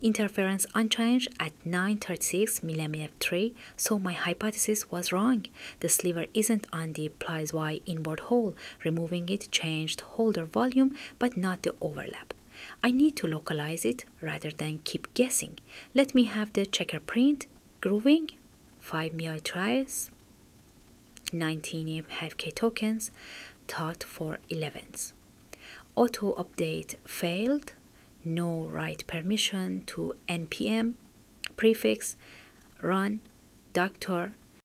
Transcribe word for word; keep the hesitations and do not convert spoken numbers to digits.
Interference unchanged at nine thirty-six millimeter three, so my hypothesis was wrong. The sliver isn't on the plies Y inward hole. Removing it changed holder volume but not the overlap. I need to localize it rather than keep guessing. Let me have the checker print, grooving, five M I tries, nineteen E M H K tokens, thought for elevens. Auto update failed. No write permission to npm, prefix, run, doctor,